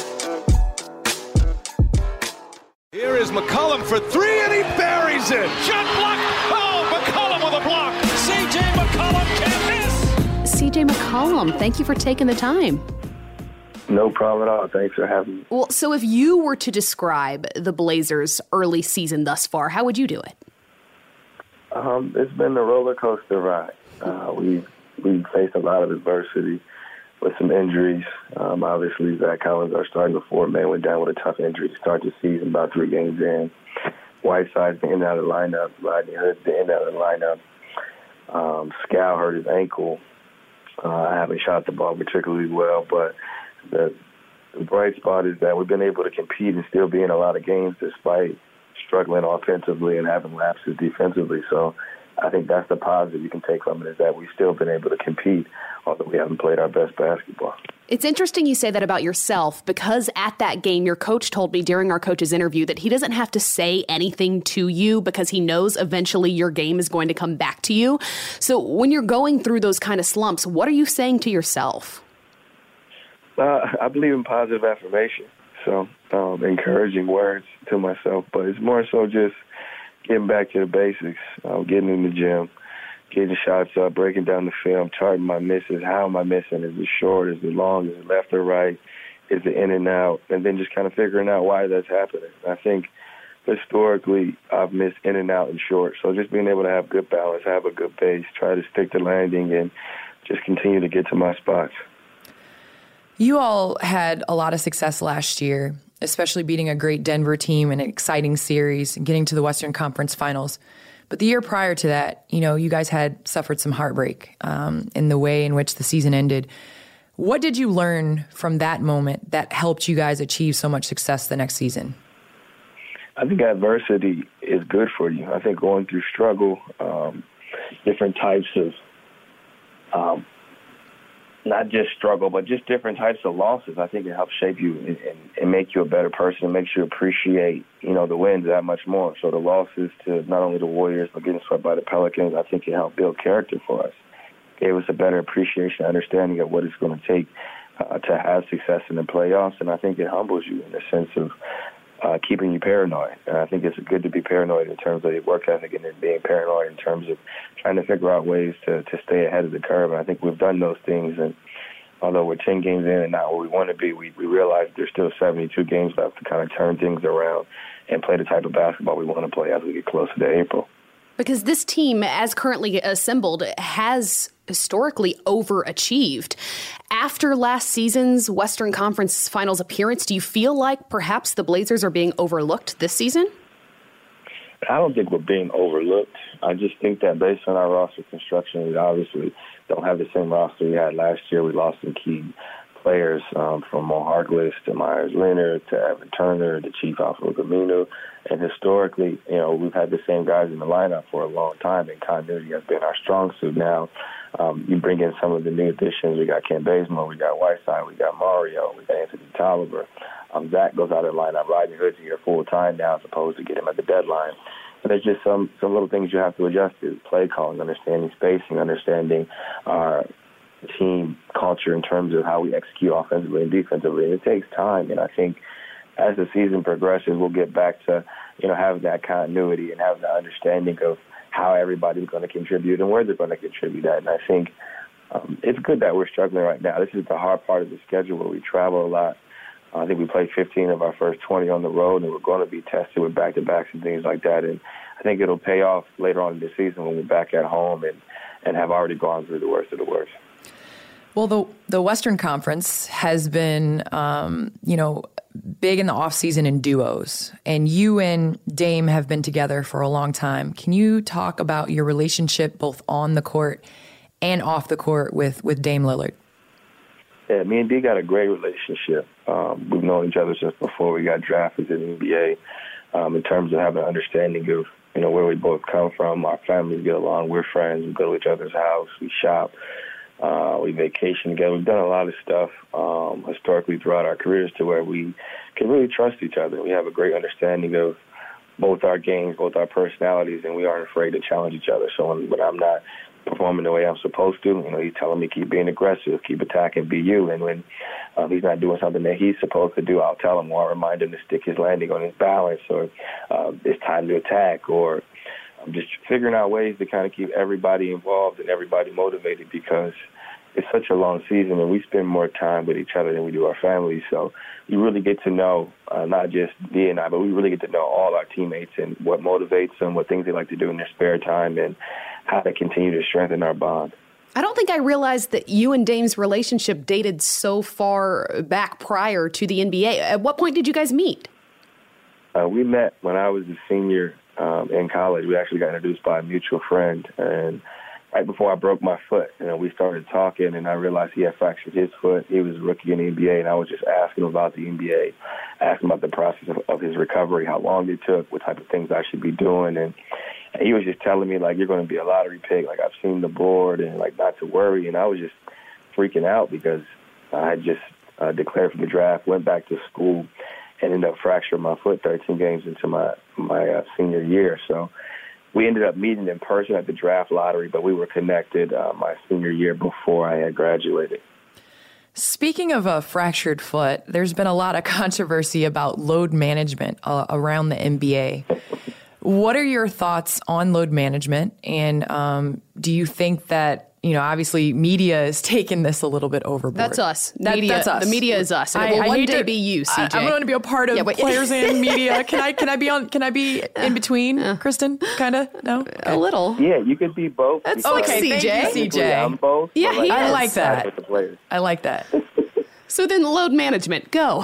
Speaker 9: Here is McCollum for three, and he buries it.
Speaker 5: Shot block. Oh, McCollum with a block. C J McCollum can't miss.
Speaker 6: C J McCollum, thank you for taking the time.
Speaker 3: No problem at all. Thanks for having me.
Speaker 6: Well, so if you were to describe the Blazers' early season thus far, how would you do it?
Speaker 3: Um, it's been a roller coaster ride. Uh, we we faced a lot of adversity with some injuries. Um, obviously, Zach Collins, our starting before man, went down with a tough injury to start the season, about three games in. Whiteside's been in and out of the lineup. Rodney Hood's been in and out of the lineup. Um, Scal hurt his ankle. Uh, I haven't shot the ball particularly well, but the, the bright spot is that we've been able to compete and still be in a lot of games despite struggling offensively and having lapses defensively. So I think that's the positive you can take from it, is that we've still been able to compete, although we haven't played our best basketball.
Speaker 6: It's interesting you say that about yourself, because at that game, your coach told me during our coach's interview that he doesn't have to say anything to you because he knows eventually your game is going to come back to you. So when you're going through those kind of slumps, what are you saying to yourself?
Speaker 3: Uh, I believe in positive affirmation, so um, encouraging words to myself, but it's more so just getting back to the basics, uh, getting in the gym, getting shots up, breaking down the film, charting my misses. How am I missing? Is it short? Is it long? Is it left or right? Is it in and out? And then just kind of figuring out why that's happening. I think historically I've missed in and out and short. So just being able to have good balance, have a good base, try to stick to landing, and just continue to get to my spots.
Speaker 7: You all had a lot of success last year, especially beating a great Denver team in an exciting series and getting to the Western Conference Finals. But the year prior to that, you know, you guys had suffered some heartbreak um, in the way in which the season ended. What did you learn from that moment that helped you guys achieve so much success the next season?
Speaker 3: I think adversity is good for you. I think going through struggle, um, different types of, um, not just struggle, but just different types of losses, I think it helps shape you and, and, and make you a better person. It makes you appreciate, you know, the wins that much more. So the losses to not only the Warriors, but getting swept by the Pelicans, I think it helped build character for us. It gave us a better appreciation, understanding of what it's going to take uh, to have success in the playoffs. And I think it humbles you in the sense of uh, keeping you paranoid. And I think it's good to be paranoid in terms of your work ethic, and then being paranoid in terms of trying to figure out ways to, to stay ahead of the curve. And I think we've done those things. And although we're ten games in and not where we want to be, we, we realize there's still seventy-two games left to kind of turn things around and play the type of basketball we want to play as we get closer to April.
Speaker 6: Because this team, as currently assembled, has historically overachieved. After last season's Western Conference Finals appearance, do you feel like perhaps the Blazers are being overlooked this season?
Speaker 3: I don't think we're being overlooked. I just think that based on our roster construction, we obviously don't have the same roster we had last year. We lost some key players um, from Mo Harkless to Myers Leonard to Evan Turner to Chief Alfred Gamino. And historically, you know, we've had the same guys in the lineup for a long time, and continuity has been our strong suit. Now, um, you bring in some of the new additions. We got Ken Bazemore, we got Whiteside, we got Mario, we got Anthony Tolliver. Um, Zach goes out of the lineup. Rodney Hood's here full time now, as opposed to get him at the deadline. But there's just some, some little things you have to adjust to: play calling, understanding spacing, understanding our team culture in terms of how we execute offensively and defensively. And it takes time, and I think as the season progresses, we'll get back to, you know, having that continuity and having that understanding of how everybody's going to contribute and where they're going to contribute at. And I think um, it's good that we're struggling right now. This is the hard part of the schedule where we travel a lot. Uh, I think we played fifteen of our first twenty on the road, and we're going to be tested with back-to-backs and things like that. And I think it'll pay off later on in the season when we're back at home and, and have already gone through the worst of the worst.
Speaker 7: Well, the the Western Conference has been, um, you know, big in the offseason in duos, and you and Dame have been together for a long time. Can you talk about your relationship both on the court and off the court with, with Dame Lillard?
Speaker 3: Yeah, me and D got a great relationship. Um, we've known each other since before we got drafted to the N B A. Um, in terms of having an understanding of, you know, where we both come from. Our families get along. We're friends. We go to each other's house. We shop. Uh, we vacation together. We've done a lot of stuff um, historically throughout our careers to where we can really trust each other. We have a great understanding of both our games, both our personalities, and we aren't afraid to challenge each other. So when, when I'm not performing the way I'm supposed to, you know, he's telling me keep being aggressive, keep attacking, be you. And when um, he's not doing something that he's supposed to do, I'll tell him, or I'll remind him to stick his landing on his balance, or uh, it's time to attack, or I'm just figuring out ways to kind of keep everybody involved and everybody motivated, because it's such a long season and we spend more time with each other than we do our families. So you really get to know uh, not just D and I, but we really get to know all our teammates and what motivates them, what things they like to do in their spare time, and how to continue to strengthen our bond.
Speaker 6: I don't think I realized that you and Dame's relationship dated so far back prior to the N B A. At what point did you guys meet?
Speaker 3: Uh, we met when I was a senior um, in college. We actually got introduced by a mutual friend, and right before I broke my foot, you know, we started talking, and I realized he had fractured his foot. He was a rookie in the N B A, and I was just asking him about the N B A, asking about the process of, of his recovery, how long it took, what type of things I should be doing, and, and he was just telling me, like, you're going to be a lottery pick. Like, I've seen the board, and, like, not to worry, and I was just freaking out because I had just uh, declared for the draft, went back to school, and ended up fracturing my foot thirteen games into my, my uh, senior year. So we ended up meeting in person at the draft lottery, but we were connected uh, my senior year before I had graduated.
Speaker 7: Speaking of a fractured foot, there's been a lot of controversy about load management uh, around the N B A. What are your thoughts on load management? And um, do you think that, you know, obviously media is taking this a little bit overboard?
Speaker 6: That's us.
Speaker 7: That,
Speaker 6: media,
Speaker 7: that's us.
Speaker 6: The media is us. And
Speaker 7: I,
Speaker 6: it will
Speaker 7: I
Speaker 6: one day
Speaker 7: to,
Speaker 6: be you, C J.
Speaker 7: I, I'm going to be a part of
Speaker 6: yeah, but,
Speaker 7: players and media. Can I? Can I be on? Can I be in between, uh, Kristen? Kind of? No, okay.
Speaker 6: A little.
Speaker 3: Yeah, you could be both.
Speaker 6: That's like C J.
Speaker 7: You, C J.
Speaker 3: I'm both.
Speaker 6: Yeah, he
Speaker 7: I
Speaker 6: is.
Speaker 7: like that. I like that.
Speaker 6: So then, load management. Go.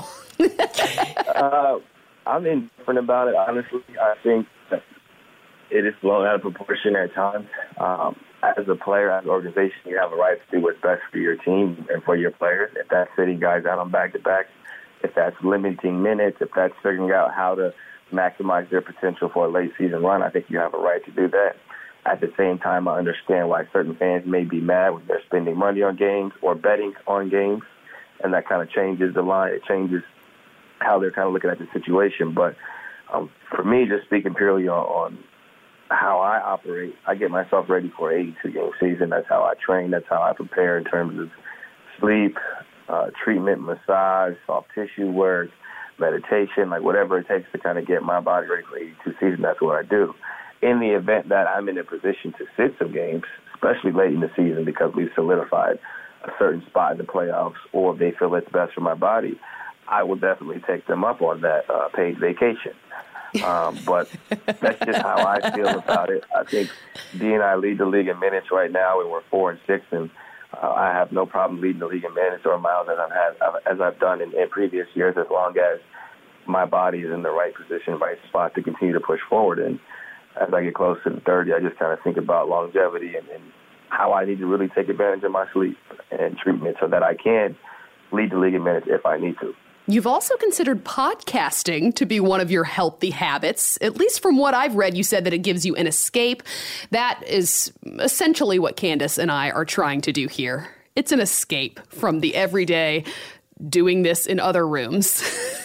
Speaker 3: uh, I'm indifferent about it. Honestly, I think that it is blown out of proportion at times. Um, as a player, as an organization, you have a right to do what's best for your team and for your players. If that's sitting guys out on back-to-backs, if that's limiting minutes, if that's figuring out how to maximize their potential for a late-season run, I think you have a right to do that. At the same time, I understand why certain fans may be mad when they're spending money on games or betting on games, and that kind of changes the line. It changes how they're kind of looking at the situation. But um, for me, just speaking purely on, on how I operate, I get myself ready for an eighty-two game season. That's how I train. That's how I prepare in terms of sleep, uh, treatment, massage, soft tissue work, meditation, like whatever it takes to kind of get my body ready for eighty-two season. That's what I do. In the event that I'm in a position to sit some games, especially late in the season because we've solidified a certain spot in the playoffs, or if they feel it's best for my body, I will definitely take them up on that uh, paid vacation. Um, but that's just how I feel about it. I think D and I lead the league in minutes right now, and we're four and six, and uh, I have no problem leading the league in minutes or miles as I've had, as I've done in, in previous years, as long as my body is in the right position, right spot to continue to push forward. And as I get close to the thirty, I just kind of think about longevity and, and how I need to really take advantage of my sleep and treatment so that I can lead the league in minutes if I need to.
Speaker 6: You've also considered podcasting to be one of your healthy habits. At least from what I've read, you said that it gives you an escape. That is essentially what Candace and I are trying to do here. It's an escape from the everyday doing this in other rooms.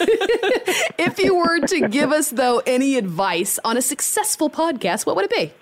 Speaker 6: If you were to give us, though, any advice on a successful podcast, what would it be?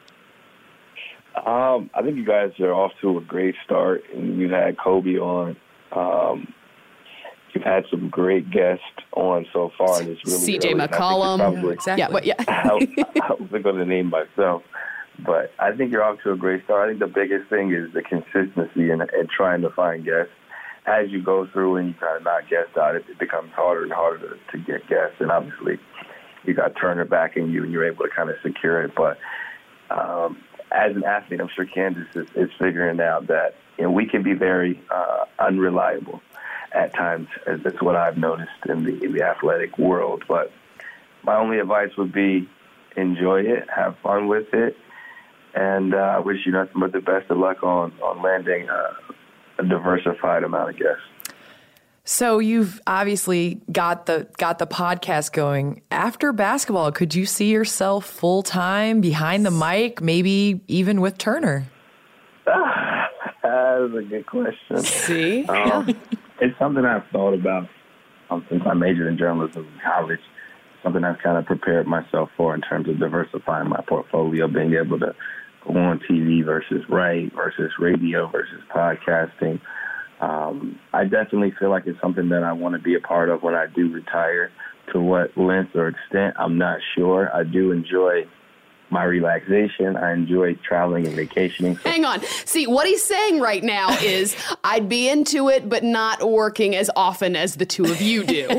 Speaker 3: Um, I think you guys are off to a great start, and you've had Kobe on. Um, You've had some great guests on so far, and it's really
Speaker 6: C J
Speaker 3: early.
Speaker 6: McCollum,
Speaker 3: probably,
Speaker 6: exactly. Yeah, but yeah.
Speaker 3: I, I was going to name myself, but I think you're off to a great start. I think the biggest thing is the consistency and, and trying to find guests. As you go through and you kind of knock guests out, it, it becomes harder and harder to, to get guests, and obviously you got Turner backing you, and you're able to kind of secure it. But um, as an athlete, I'm sure Candace is, is figuring out that you know we can be very uh, unreliable at times. That's what I've noticed in the, in the athletic world. But my only advice would be enjoy it, have fun with it, and I uh, wish you nothing but the best of luck on, on landing uh, a diversified amount of guests.
Speaker 7: So you've obviously got the got the podcast going. After basketball, could you see yourself full-time behind the mic, maybe even with Turner?
Speaker 3: Ah, that's a good question.
Speaker 6: See?
Speaker 3: Um,
Speaker 6: yeah.
Speaker 3: It's something I've thought about um, since I majored in journalism in college, something I've kind of prepared myself for in terms of diversifying my portfolio, being able to go on T V versus write versus radio versus podcasting. Um, I definitely feel like it's something that I want to be a part of when I do retire. To what length or extent, I'm not sure. I do enjoy my relaxation. I enjoy traveling and vacationing. So
Speaker 6: Hang on. See, what he's saying right now is I'd be into it, but not working as often as the two of you do.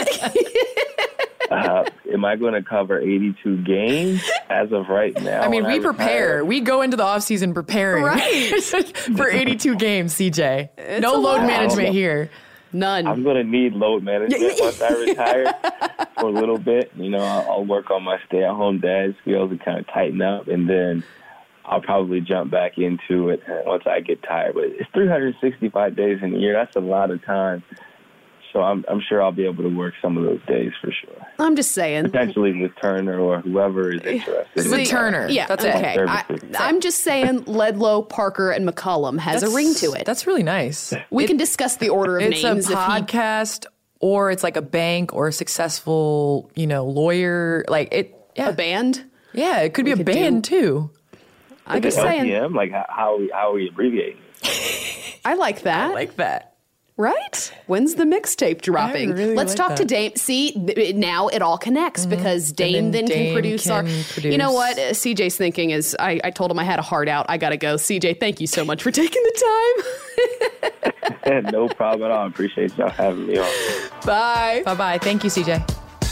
Speaker 3: uh, am I going to cover eighty-two games as of right now?
Speaker 7: I mean, we
Speaker 3: I
Speaker 7: prepare.
Speaker 3: retire?
Speaker 7: We go into the offseason preparing
Speaker 6: right.
Speaker 7: for eighty-two games, C J.
Speaker 6: It's
Speaker 7: no load
Speaker 6: lot.
Speaker 7: management here. None.
Speaker 3: I'm going to need load management once I retire. for a little bit. You know, I'll, I'll work on my stay-at-home dad skills and kind of tighten up, and then I'll probably jump back into it once I get tired. But it's three hundred sixty-five days in a year. That's a lot of time. So I'm, I'm sure I'll be able to work some of those days for sure.
Speaker 6: I'm just saying.
Speaker 3: Potentially with Turner or whoever is interested.
Speaker 7: With Turner.
Speaker 6: Yeah,
Speaker 7: that's
Speaker 6: okay.
Speaker 7: it.
Speaker 6: I, I'm just saying Ledlow, Parker, and McCollum has
Speaker 7: That's-
Speaker 6: a ring to it.
Speaker 7: That's really nice.
Speaker 6: We
Speaker 7: It-
Speaker 6: can discuss the order of
Speaker 7: it's
Speaker 6: names.
Speaker 7: a
Speaker 6: if he-
Speaker 7: podcast, or it's like a bank, or a successful, you know, lawyer. Like it, yeah.
Speaker 6: A band?
Speaker 7: Yeah, it could be a
Speaker 6: could
Speaker 7: band too.
Speaker 6: I'm
Speaker 3: Is
Speaker 6: just
Speaker 3: it
Speaker 6: saying.
Speaker 3: L T M? Like, how, how, are we, how are we abbreviating?
Speaker 6: I like that.
Speaker 7: I like that.
Speaker 6: Right? When's the mixtape dropping?
Speaker 7: really
Speaker 6: Let's
Speaker 7: like
Speaker 6: talk to
Speaker 7: that.
Speaker 6: Dame. See, th- now it all connects because Dame
Speaker 7: And
Speaker 6: then,
Speaker 7: then
Speaker 6: can
Speaker 7: Dame
Speaker 6: produce our.
Speaker 7: can
Speaker 6: You know
Speaker 7: produce.
Speaker 6: what? Uh, C J's thinking is I, I told him I had a heart out. I got to go. C J, thank you so much for taking the time.
Speaker 3: No problem at all. I appreciate y'all having me on.
Speaker 6: Bye.
Speaker 7: Bye bye. Thank you, C J.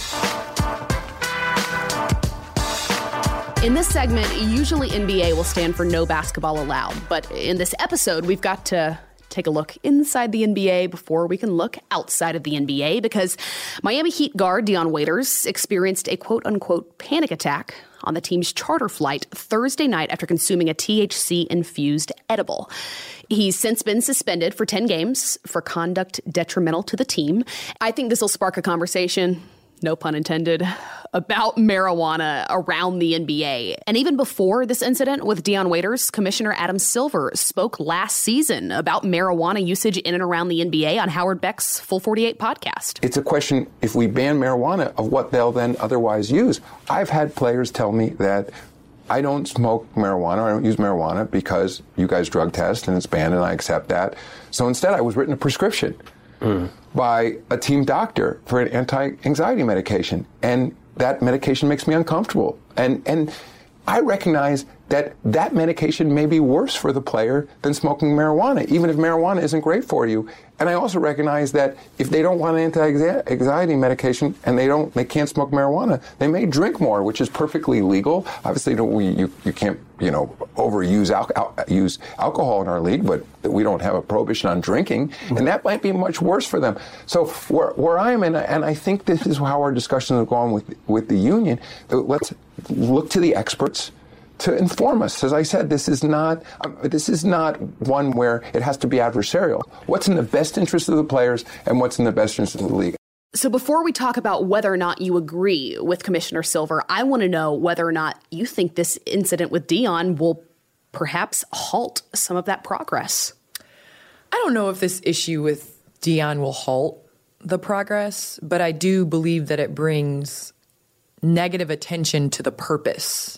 Speaker 6: In this segment, usually N B A will stand for no basketball allowed. But in this episode, we've got to take a look inside the N B A before we can look outside of the N B A because Miami Heat guard Dion Waiters experienced a quote-unquote panic attack on the team's charter flight Thursday night after consuming a T H C-infused edible. He's since been suspended for ten games for conduct detrimental to the team. I think this will spark a conversation, no pun intended, about marijuana around the N B A. And even before this incident with Dion Waiters, Commissioner Adam Silver spoke last season about marijuana usage in and around the N B A on Howard Beck's Full forty-eight podcast.
Speaker 18: It's a question, if we ban marijuana, of what they'll then otherwise use. I've had players tell me that I don't smoke marijuana, or I don't use marijuana because you guys drug test and it's banned and I accept that. So instead I was written a prescription mm. by a team doctor for an anti-anxiety medication. And that medication makes me uncomfortable. And and I recognize that that medication may be worse for the player than smoking marijuana, even if marijuana isn't great for you. And I also recognize that if they don't want an anti-anxiety medication and they don't, they can't smoke marijuana, they may drink more, which is perfectly legal. Obviously, don't we, you, you can't, you know, overuse al- al- use alcohol in our league, but we don't have a prohibition on drinking, and that might be much worse for them. So where, where I am, and, and I think this is how our discussions have gone with with the union. Let's look to the experts to inform us. As I said, this is not um, this is not one where it has to be adversarial. What's in the best interest of the players and what's in the best interest of the league?
Speaker 6: So before we talk about whether or not you agree with Commissioner Silver, I want to know whether or not you think this incident with Dion will perhaps halt some of that progress.
Speaker 7: I don't know if this issue with Dion will halt the progress, but I do believe that it brings negative attention to the purpose.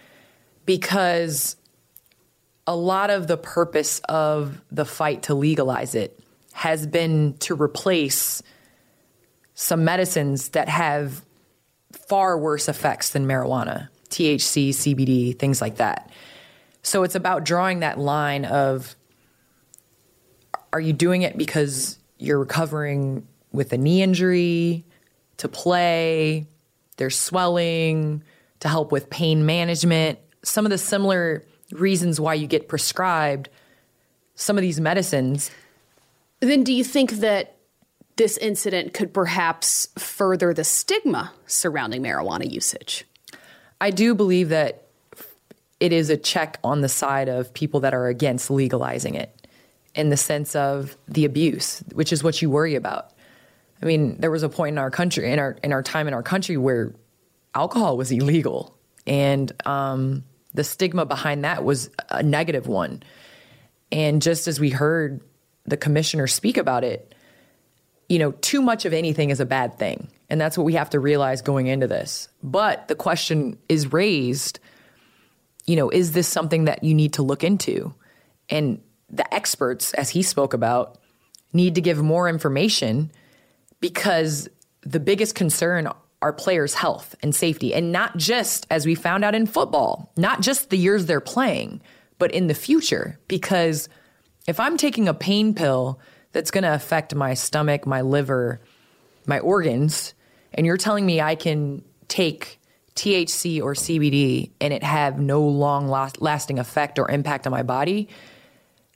Speaker 7: Because a lot of the purpose of the fight to legalize it has been to replace some medicines that have far worse effects than marijuana, T H C, C B D, things like that. So it's about drawing that line of, are you doing it because you're recovering with a knee injury, to play, there's swelling, to help with pain management, some of the similar reasons why you get prescribed some of these medicines.
Speaker 6: Then do you think that this incident could perhaps further the stigma surrounding marijuana usage?
Speaker 7: I do believe that it is a check on the side of people that are against legalizing it, in the sense of the abuse, which is what you worry about. I mean, there was a point in our country, in our in our time in our country, where alcohol was illegal, and um, the stigma behind that was a negative one. And just as we heard the commissioner speak about it, you know, too much of anything is a bad thing. And that's what we have to realize going into this. But the question is raised, you know, is this something that you need to look into? And the experts, as he spoke about, need to give more information, because the biggest concern are players' health and safety. And not just, as we found out in football, not just the years they're playing, but in the future. Because if I'm taking a pain pill that's going to affect my stomach, my liver, my organs, and you're telling me I can take T H C or C B D and it have no long lasting effect or impact on my body,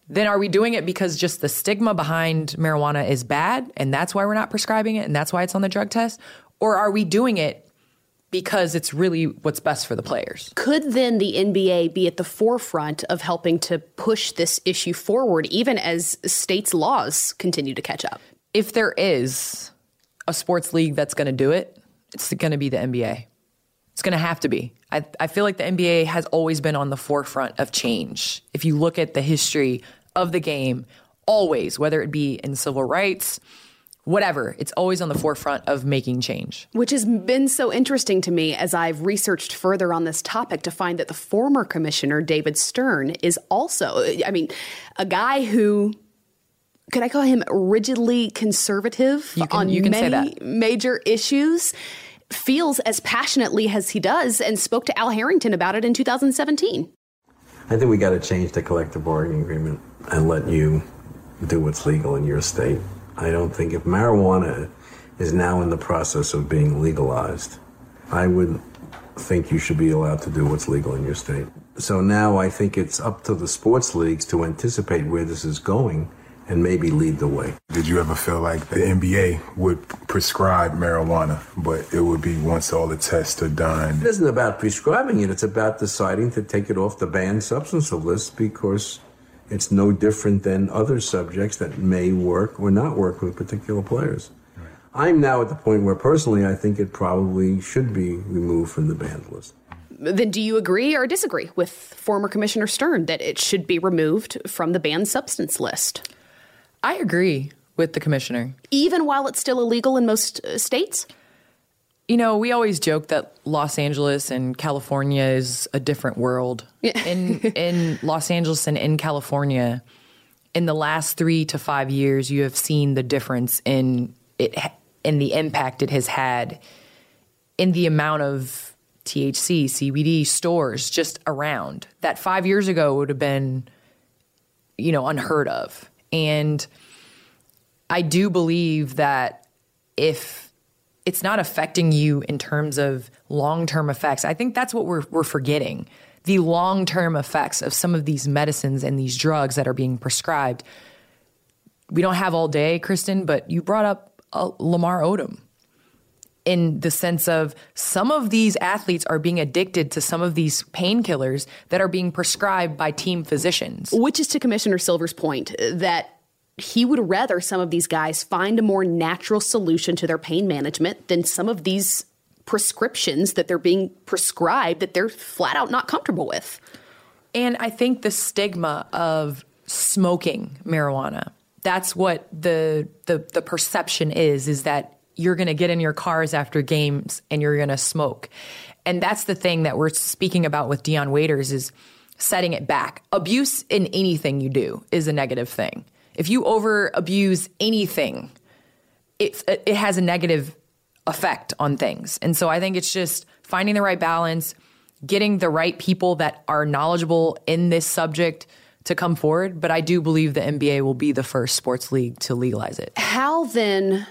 Speaker 7: then are we doing it because just the stigma behind marijuana is bad and that's why we're not prescribing it and that's why it's on the drug test? Or are we doing it because it's really what's best for the players?
Speaker 6: Could then the N B A be at the forefront of helping to push this issue forward, even as states' laws continue to catch up?
Speaker 7: If there is a sports league that's going to do it, it's going to be the N B A. It's going to have to be. I, I feel like the N B A has always been on the forefront of change. If you look at the history of the game, always, whether it be in civil rights, whatever, it's always on the forefront of making change.
Speaker 6: Which has been so interesting to me as I've researched further on this topic to find that the former commissioner, David Stern, is also, I mean, a guy who, could I call him rigidly conservative
Speaker 7: you can,
Speaker 6: on
Speaker 7: you can
Speaker 6: many
Speaker 7: say that.
Speaker 6: major issues, feels as passionately as he does and spoke to Al Harrington about it in two thousand seventeen.
Speaker 19: I think we got to change the collective bargaining agreement and let you do what's legal in your state. I don't think if marijuana is now in the process of being legalized, I would think you should be allowed to do what's legal in your state. So now I think it's up to the sports leagues to anticipate where this is going and maybe lead the way.
Speaker 20: Did you ever feel like the N B A would prescribe marijuana, but it would be once all the tests are done?
Speaker 19: It isn't about prescribing it. It's about deciding to take it off the banned substance list because it's no different than other subjects that may work or not work with particular players. Right. I'm now at the point where personally I think it probably should be removed from the banned list.
Speaker 6: Then do you agree or disagree with former Commissioner Stern that it should be removed from the banned substance list?
Speaker 7: I agree with the commissioner.
Speaker 6: Even while it's still illegal in most uh, states?
Speaker 7: You know, we always joke that Los Angeles and California is a different world. in in Los Angeles and in California, in the last three to five years, you have seen the difference in it, in the impact it has had in the amount of T H C, C B D stores just around. That five years ago would have been, you know, unheard of. And I do believe that if it's not affecting you in terms of long-term effects, I think that's what we're we're forgetting. The long-term effects of some of these medicines and these drugs that are being prescribed. We don't have all day, Kristen, but you brought up uh, Lamar Odom in the sense of some of these athletes are being addicted to some of these painkillers that are being prescribed by team physicians.
Speaker 6: Which is to Commissioner Silver's point that he would rather some of these guys find a more natural solution to their pain management than some of these prescriptions that they're being prescribed that they're flat out not comfortable with.
Speaker 7: And I think the stigma of smoking marijuana, that's what the the, the perception is, is that you're going to get in your cars after games and you're going to smoke. And that's the thing that we're speaking about with Dion Waiters is setting it back. Abuse in anything you do is a negative thing. If you over abuse anything, it, it has a negative effect on things. And so I think it's just finding the right balance, getting the right people that are knowledgeable in this subject to come forward. But I do believe the N B A will be the first sports league to legalize it.
Speaker 6: How then...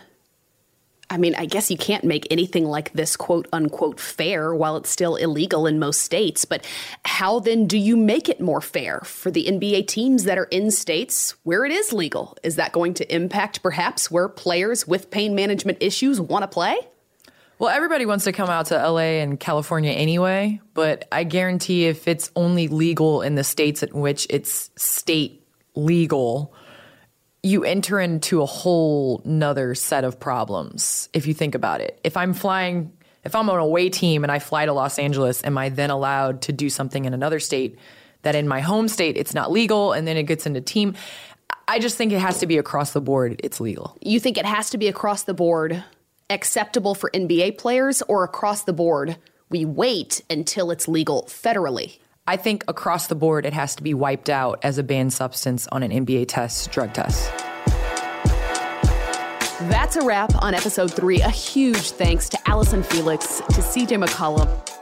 Speaker 6: I mean, I guess you can't make anything like this quote unquote fair while it's still illegal in most states. But how then do you make it more fair for the N B A teams that are in states where it is legal? Is that going to impact perhaps where players with pain management issues want to play?
Speaker 7: Well, everybody wants to come out to L A and California anyway, but I guarantee if it's only legal in the states in which it's state legal, you enter into a whole nother set of problems if you think about it. If I'm flying, if I'm on a away team and I fly to Los Angeles, am I then allowed to do something in another state that in my home state it's not legal and then it gets into team? I just think it has to be across the board it's legal.
Speaker 6: You think it has to be across the board acceptable for N B A players, or across the board we wait until it's legal federally?
Speaker 7: I think across the board, it has to be wiped out as a banned substance on an N B A test, drug test.
Speaker 6: That's a wrap on episode three. A huge thanks to Allison Felix, to C J McCollum,